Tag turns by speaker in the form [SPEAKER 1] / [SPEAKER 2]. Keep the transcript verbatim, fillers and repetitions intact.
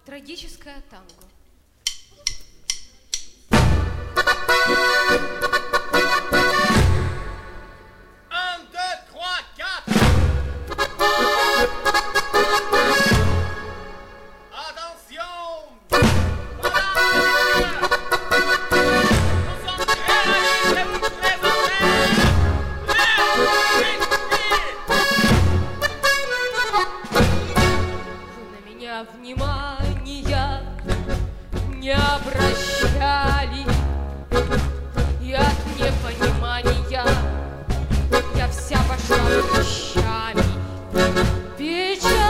[SPEAKER 1] Трагическое танго.
[SPEAKER 2] Un, deux, trois, quatre. Attention. Voilà. Nous sommes très ravis de vous présenter les
[SPEAKER 1] Вы на меня внимания не обращали, и от непонимания я вся пошла прыщами. Печаль